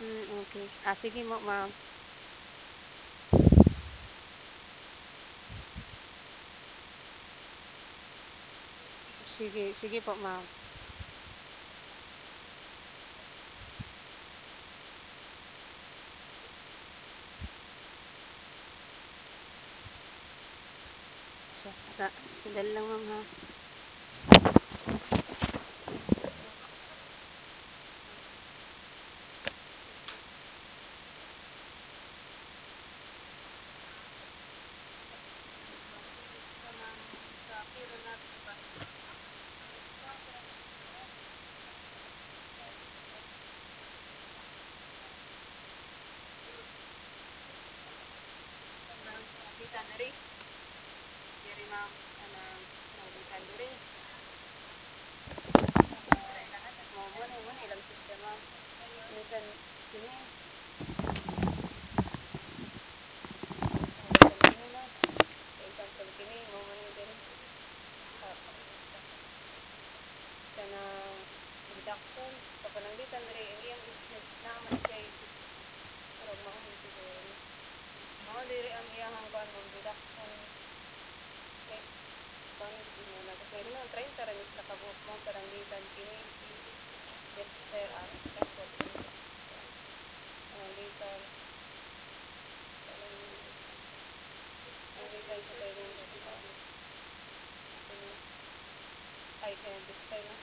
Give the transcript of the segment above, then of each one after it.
Okay. Sige mo, ma'am. Sige po, ma'am. Sandali lang, ma'am, ha. Kita na rin. Diri, ma'am. Kanang naulitan diri. Mo na ilang system, ma'am. Ulitan kini. Ulitan kini, ma'am. For example, kini mo man diri. Kanang reduction kapananglitan diri ang iyang excess naman siya murag mauni siguro mao diri ang iyang kuan mo reduction kay kuan mo nagpwede mo 30 ra ni sila ka buok mo pananglitan kini si Dexter effort pananglitan pananglitan sa pwedeng kuan kini ay kay Dexter na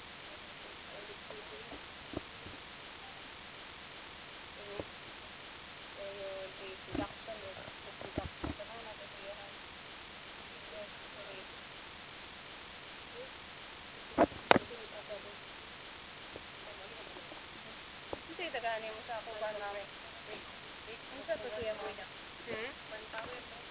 kini dayon reduction reduction tanaw na to siya excess rate kasi tagaan mo sa akong ban ma'am unsa to siya mo manpower